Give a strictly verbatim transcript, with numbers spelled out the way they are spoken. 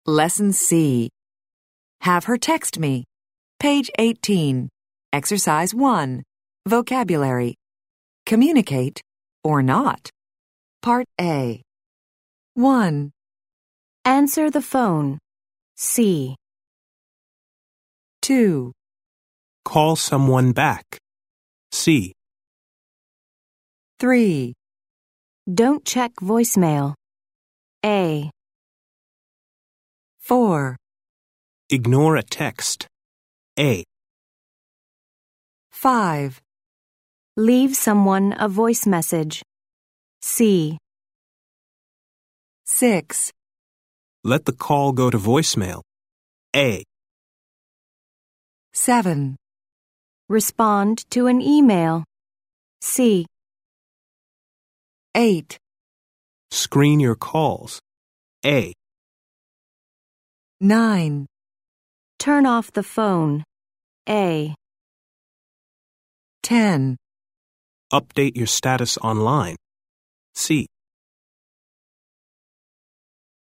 Lesson C. Have her text me. Page eighteen. Exercise one. Vocabulary. Communicate or not. Part A. one. Answer the phone. C. two. Call someone back. C. three. Don't check voicemail. A. four. Ignore a text. A. five. Leave someone a voice message. C. six. Let the call go to voicemail. A. seven. Respond to an email. C. eight. Screen your calls. A. nine. Turn off the phone. A. ten. Update your status online. C.